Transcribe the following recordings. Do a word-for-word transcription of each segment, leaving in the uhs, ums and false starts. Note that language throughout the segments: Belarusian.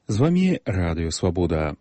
З вами Радыё Свабода.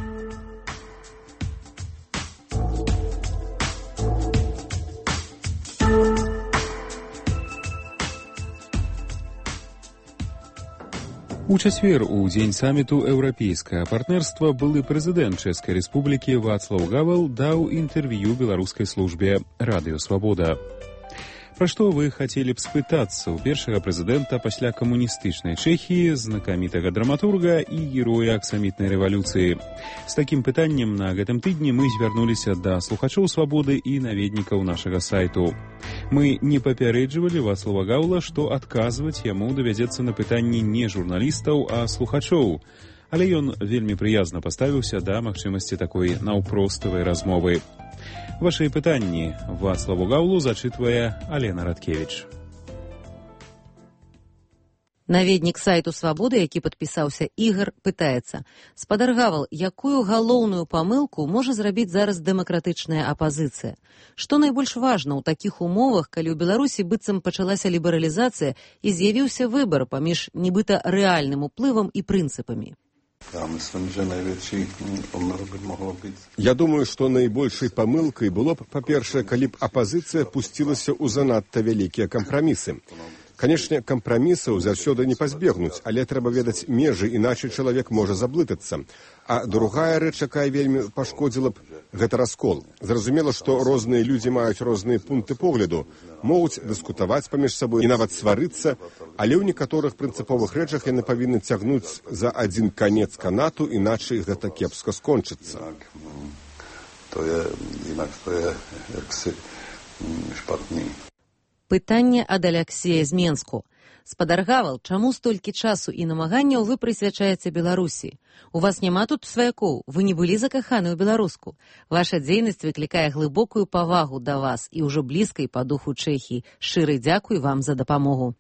У чацвер, у дзень саміту еўрапейскага партнерства, былы прэзідэнт Чэшскай Рэспублікі Вацлаў Гавел даў інтэрв'ю беларускай службе Радыё Свабода. Пра што вы хацелі б спытацца ў першага прэзідэнта пасля камуністычнай Чэхіі, знакамітага драматурга і героя аксамітнай рэвалюцыі? З такім пытаннем на гэтым тыдні мы звярнуліся да слухачоў Свабоды і наведнікаў нашага сайту. Мы не папярэджвалі Вацлава Гавела, што адказваць яму давядзецца на пытанні не журналістаў, а слухачоў. Але ён вельмі прыязна паставіўся да магчымасці такой наўпроставай размовы. Ваши пытанні Вацлаву Гавелу зачытвае Алена Радкевіч. Наведнік сайту «Свабоды», які падпісаўся Ігар, пытаецца: «Спадар Гавел, якую галоўную памылку можа зрабіць зараз дэмакратычная апазіцыя? Што найбольш важна ў такіх умовах, калі ў Беларусі быццам пачалася лібералізацыя і з'явіўся выбар паміж нібыта рэальным уплывам і прынцыпамі?» Я думаю, што найбольшай памылкай было б, па-першае, калі б апазіцыя пусцілася ў занадта вялікія кампрамісы. Канешне, кампрамісаў заўсёды не пазбегнуць, але трэба ведаць межы, іначай чалавек можа заблытацца. А другая рэч, якая вельмі пашкодзіла б, гэта раскол. Зразумела, што розныя людзі маюць розныя пункты погляду, могуць дыскутаваць паміж сабой і нават сварыцца, але ў некаторых прынцыповых рэчах яны павінны цягнуць за адзін канец канату, іначай гэта кепска скончыцца. То є, інак то є, як си шпатні. Пытанне ад Аляксея з Менску. Спадар Гавел, чаму столькі часу і намаганняў вы прысвячаеце Беларусі? У вас няма тут сваякоў, вы не былі закаханы ў беларуску. Ваша дзейнасць выклікае глыбокую павагу да вас і ўжо блізкай па духу Чэхіі. Шчыры дзякуй вам за дапамогу.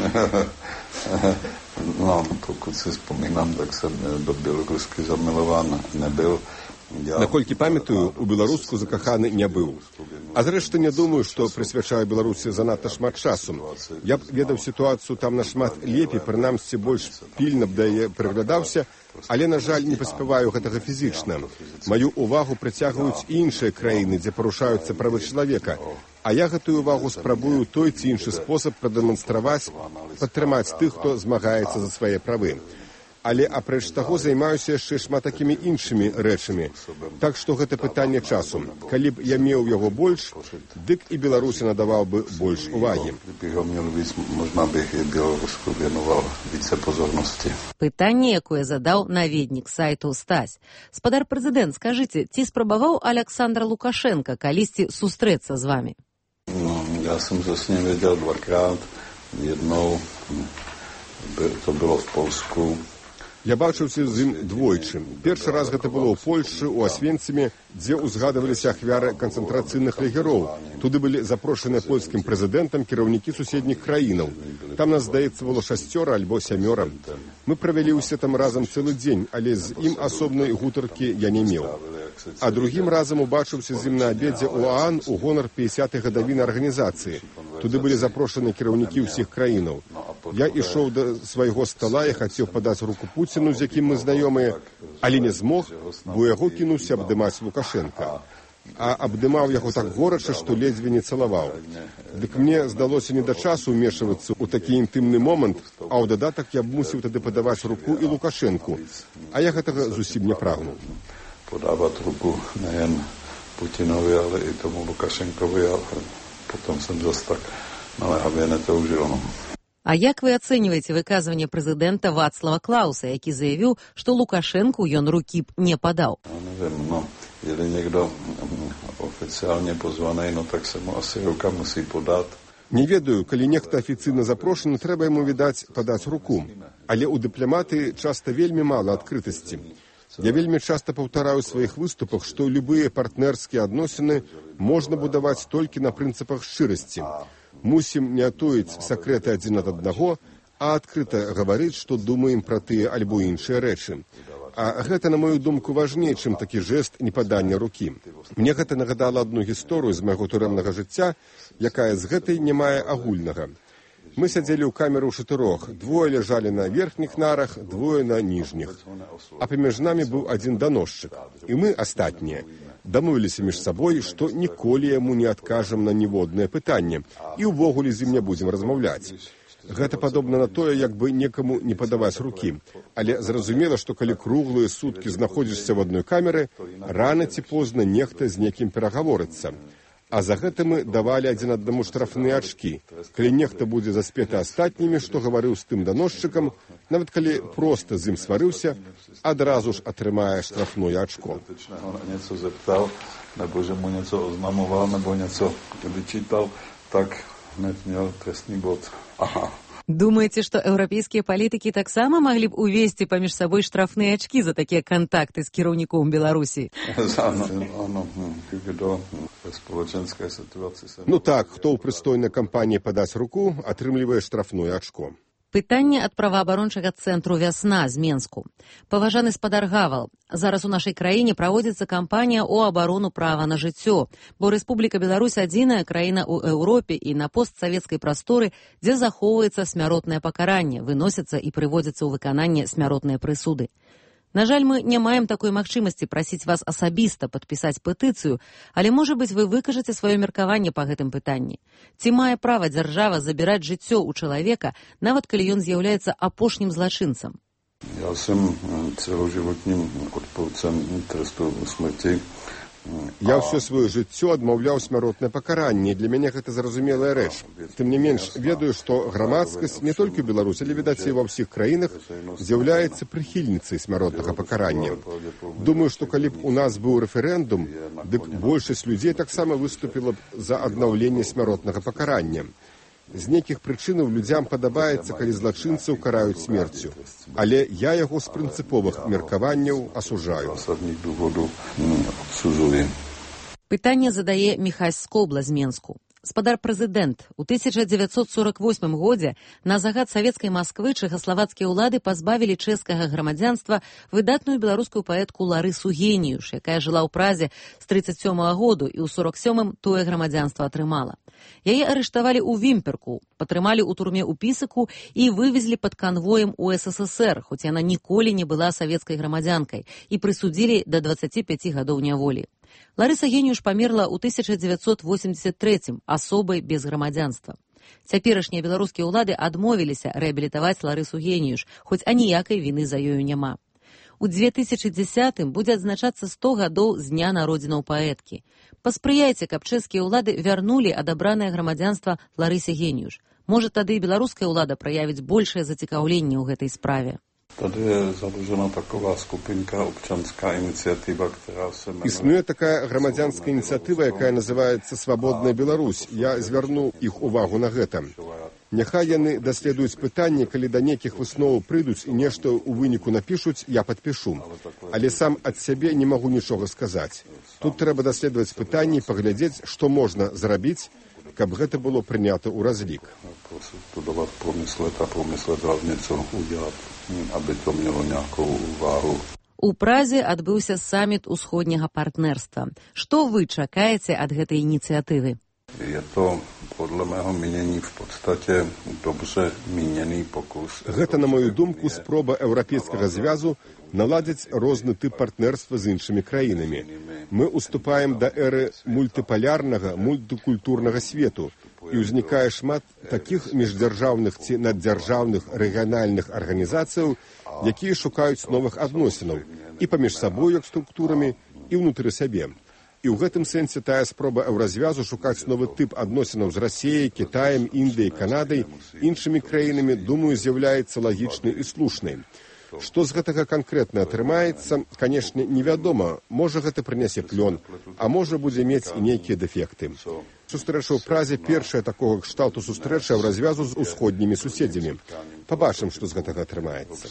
No, pokud si vzpomínám, tak jsem do Bělorusky zamilován nebyl. Наколькі памятаю, у беларуску закаханы не быў. А зрэшты, не думаю, што прысвячаю Беларусі занадта шмат часу. Я б ведаў сітуацыю там нашмат лепей, прынамсі больш пільна б да яе прыглядаўся, але, на жаль, не паспяваю гэтага фізічна. Маю ўвагу прыцягваюць іншыя краіны, дзе парушаюцца правы чалавека. А я гэтую ўвагу спрабую той ці іншы спосаб прадэманстраваць, падтрымаць тых, хто змагаецца за свае правы. Але апрэч таго займаюся яшчэ шмат такімі іншымі рэчамі. Так што гэта пытанне часу. Калі б я меў яго больш, дык і Беларусі надаваў бы больш увагі. Пытанне, якое задаў наведнік сайту Стась. Спадар прэзідэнт, скажыце, ці спрабаваў Аляксандр Лукашенко калісьці сустрэцца з вамі? No, ja som sa s ním videl dvakrát. Jednou to bylo v Polsku. Я бачыўся з ім двойчы. Першы раз гэта было ў Польшчы, у Асвенцыме, дзе ўзгадываліся ахвяры канцэнтрацыйных лагероў. Туды былі запрошаныя польскім прэзідэнтам кіраўнікі суседніх краінаў. Там нас, здаецца, было шасцёра альбо сямёра. Мы правялі ўсе там разам цэлы дзень, але з ім асобнай гутаркі я не меў. А другім разам убачыўся з ім на абедзе ў ААН у гонар пяцідзясятай гадавіны арганізацыі. Туды былі запрошаны кіраўнікі ўсіх краінаў. Я ішоў да свайго стала і хацеў падаць руку Пуціну, з якім мы знаёмыя, але не змог, бо яго кінуўся абдымаць Лукашенка. А абдымаў яго так горача, што ледзьве не цалаваў. Дык мне здалося не да часу ўмешвацца ў такі інтымны момант, а ў дадатак я б мусіў тады падаваць руку і Лукашенку. А я гэтага зусім не прагнуў. Podávat ruku nejen Putinovi, ale i tomu Lukašenkovi, a potom jsem zase tak naléhavě netoužil. No. А як вы ацэньваеце выказванне прэзідэнта Вацлава Клауса, які заявіў, што Лукашенку ён рукі б не падаў? No, nevím, no, jeli někdo oficiálně pozvaný, no tak se mu asi ruka musí podat. Не ведаю, калі нехта афіцыйна запрошаны, трэба яму, відаць, падаць руку. Але ў дыпламаты часта вельмі мала адкрытасці. Я вельмі часта паўтараю ў сваіх выступах, што любыя партнерскія адносіны можна будаваць толькі на прынцыпах шчырасці. Мусім не атоіць сакрэты адзін ад аднаго, а адкрыта гаварыць, што думаем пра тыя альбо іншыя рэчы. А гэта, на мою думку, важней, чым такі жэст непадання рукі. Мне гэта нагадала адну гісторыю з майго турэмнага жыцця, якая з гэтай не мае агульнага. Мы сядзелі ў камеры ў чатырох. Двое ляжалі на верхніх нарах, двое на ніжніх. А паміж намі быў адзін даносчык. І мы, астатнія, дамовіліся між сабой, што ніколі яму не адкажам на ніводнае пытанне і ўвогуле з ім не будзем размаўляць. Гэта падобна на тое, як бы некаму не падаваць рукі. Але зразумела, што калі круглыя суткі знаходзішся в адной камеры, рана ці позна нехта з некім перагаворыцца. А за гэта мы давалі адзін аднаму штрафныя ачкі. Калі нехта будзе заспеты астатнімі, што гаварыў з тым даносчыкам, нават калі проста з ім сварыўся, адразу ж атрымае штрафное ачко. Něco zeptal, nebo že mu něco oznamoval, nebo něco vyčítal, tak hned měl trestný bod. Aha. Думаеце, што еўрапейскія палітыкі таксама маглі б увесці паміж сабой штрафныя ачкі за такія кантакты з кіраўніком Беларусі? Ну так, хто ў прыстойнай кампаніі падасць руку, атрымлівае штрафное ачко. Пытанне ад праваабарончага цэнтру «Вясна» з Менску. Паважаны спадар Гавал, зараз у нашай краіне праводзіцца кампанія ў абарону права на жыццё, бо Рэспубліка Беларусь адзіная краіна ў Еўропе і на постсавецкай прасторы, дзе захоўваецца смяротнае пакаранне, выносяцца і прыводзяцца ў выкананне смяротныя прысуды. На жаль, мы не маем такой магчымасці прасіць вас асабіста падпісаць петыцыю, але, можа быць, вы выкажаце сваё меркаванне па гэтым пытанні. Ці мае права дзяржава забіраць жыццё ў чалавека, нават калі ён з'яўляецца апошнім злачынцам? Я сам цэлажывотнім адпаўцам трасту смерці. Я ўсё сваё жыццё адмаўляў смяротнае пакаранне, для мяне гэта зразумелая рэч. Тым не менш, ведаю, што грамадскасць не толькі ў Беларусі, але, відаць, і ва ўсіх краінах з'яўляецца прыхільніцай смяротнага пакарання. Думаю, што калі б у нас быў рэферэндум, дык большасць людзей таксама выступіла б за аднаўленне смяротнага пакарання. З нейкіх прычынаў людзям падабаецца, калі злачынцаў караюць смерцю. Але я яго з прынцыповых меркаванняў асужаю. Пытанне задае Міхась Скобла з Менску. Спадар прэзідэнт, у тысяча дзевяцьсот сорок восьмым годзе на загад савецкай Масквы чэхаславацкія ўлады пазбавілі чэшскага грамадзянства выдатную беларускую паэтку Ларысу Геніюш, якая жыла ў Празе з трыццаць сёмага году і ў сорок сёмым тое грамадзянства атрымала. Яе арыштавалі ў Вімперку, патрымалі ў турме ў Пісаку і вывезлі пад канвоем у эс эс эс эр, хоць яна ніколі не была савецкай грамадзянкай, і прысудзілі да дваццаці пяці гадоў няволі. Ларыса Геніюш памерла ў тысяча дзевяцьсот восемьдесят трэцім, асобай без грамадзянства. Цяперашнія беларускія ўлады адмовіліся рэабілітаваць Ларысу Геніюш, хоць аніякай віны за ёю няма. У дзве тысячы дзесятым будзе адзначацца сто гадоў з дня народзінаў паэткі. Паспрыяйце, каб чэшскія ўлады вярнулі адабранае грамадзянства Ларысе Геніюш. Можа, тады і беларуская ўлада праявіць большае зацікаўленне ў гэтай справе. Tady je založena taková skupinka občanská iniciativa, která se jmenuje... Існує така громадянська ініціатива, яка називається «Свободна Білорусь». Я зверну іх увагу на гэта. Няхай яны даследуюць пытанне, калі да нейкіх высноў прыйдуць і нешта ў выніку напішуць, я падпішу. Але сам ад сябе не магу нічога сказаць. Тут трэба даследаваць пытанне і паглядзець, што можна зрабіць, каб гэта было прынята ў разлік. Studovat, promyslet a promyslet hlavně, co udělat, aby to mělo nějakou váhu. У Празе адбыўся саміт усходняга партнерства. Што вы чакаеце ад гэтай ініцыятывы? Je to, podle mého mínění, v podstatě dobře míněný pokus. Гэта, на мою думку, спроба еўрапейскага звязу наладзіць розны тып партнерства з іншымі краінамі. Мы уступаем да эры мультыпалярнага, мультыкультурнага свету, і ўзнікае шмат такіх міждзяржаўных ці наддзяржаўных рэгіянальных арганізацыяў, якія шукаюць новых адносінаў і паміж сабой як структурамі, і ўнутры сябе. І ў гэтым сэнсе тая спроба еўразвязу шукаць новы тып адносінаў з Расіяй, Кітаем, Індыяй, Канадай, іншымі краінамі, думаю, з'яўляецца лагічнай і слушнай. Што з гэтага канкрэтна атрымаецца, канешне, невядома. Можа, гэта прынясе плён, а можа, будзе мець і нейкія дэфекты. Сустрэча ў Празе першая такога кшталту сустрэча еўразвязу з усходнімі суседзямі. Пабачым, што з гэтага атрымаецца.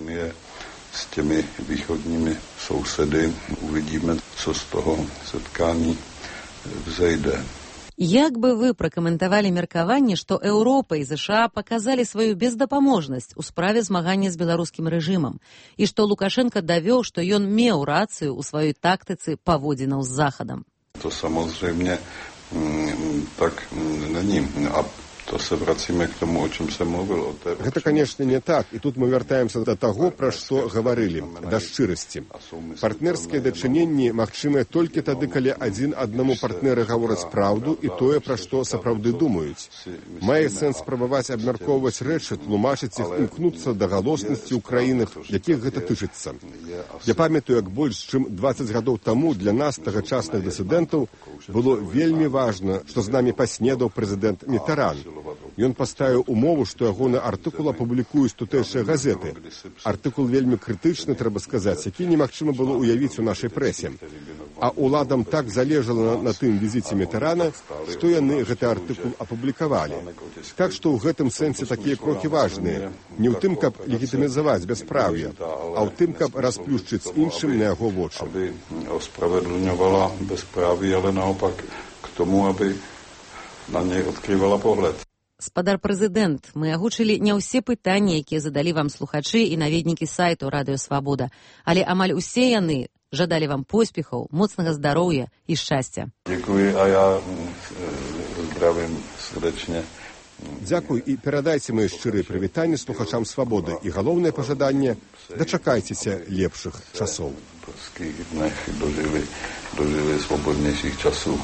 S těmi východními sousedy uvidíme, co z toho setkání vzejde. Як бы вы пракаментавалі меркаванне, што Еўропа і ЗША паказалі сваю бездапаможнасць у справе змагання з беларускім рэжымам і што Лукашенко давёў, што ён меў рацыю ў сваёй тактыцы паводзінаў з Захадам? To samozřejmě tak není. A то се врацíme к тому, о чым се мовил. Гэта, конечно, не так. І тут мы вяртаемся да таго, пра што гаварылі, да шчырасці. Партнерскія дачыненні магчымыя толькі тады, калі адзін аднаму партнеры гавораць праўду і тое, пра што сапраўды думаюць. Мае сэнс спрабаваць абмяркоўваць рэчы, тлумачыць іх, імкнуцца да галоснасці ў краінах, якіх гэта тычыцца. Я памятаю, як больш чым дваццаць гадоў таму для нас, тагачасных дысідэнтаў, было вельмі важна, што з намі паснедаў прэзідэнт Мітаран. Ён паставіў умову, што ягоны артыкул апублікуюць тутэйшыя газеты. Артыкул вельмі крытычны, трэба сказаць, які немагчыма было ўявіць у нашай прэсе. А уладам так залежала на, на тым візіце Мітарана, што яны гэты артыкул апублікавалі. Так што ў гэтым сэнсе такія крокі важныя. Не ў тым, каб легітымізаваць бяспраўе, а ў тым, каб расплюшчыць іншым на яго вочы. Aby ospravedlňovala bezpráví, ale naopak k tomu, aby na nej odkrývala pohled. Спадар прэзідэнт, мы агучылі не ўсе пытанні, якія задалі вам слухачы і наведнікі сайту Радыё Свабода, але амаль усе яны жадалі вам поспехаў, моцнага здароўя і шчасця. Дзякуй, а я здравым срдечне. Дзякуй і перадайце мае шчырыя прывітанні слухачам Свабоды і галоўнае пажаданне – дачакайцеся лепшых часоў. Польскіх днях дожили, дожили свободнейших часов.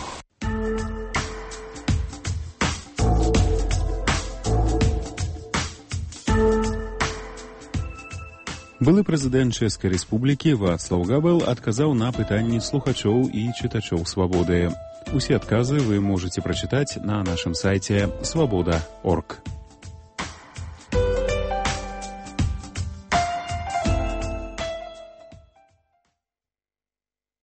Былы прэзідэнт Чэшскай Рэспублікі Вацлаў Гавел адказаў на пытанні слухачоў і чытачоў Свабоды. Усе адказы вы можаце прачытаць на нашым сайце свабода точка орг.